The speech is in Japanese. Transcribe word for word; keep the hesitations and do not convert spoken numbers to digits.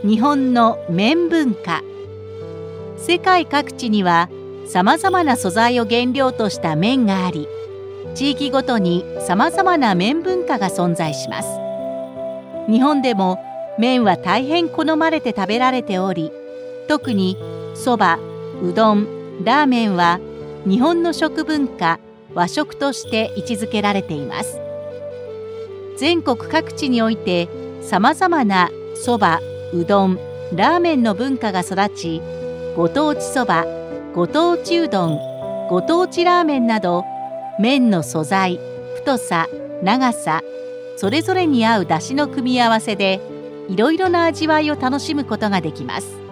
日本の麺文化。世界各地にはさまざまな素材を原料とした麺があり、地域ごとにさまざまな麺文化が存在します。日本でも麺は大変好まれて食べられており、特にそば、うどん、ラーメンは日本の食文化、和食として位置づけられています。全国各地においてさまざまなそば、うどん、ラーメンの文化が育ち、ご当地そば、ご当地うどん、ご当地ラーメンなど、麺の素材、太さ、長さ、それぞれに合う出汁の組み合わせで、いろいろな味わいを楽しむことができます。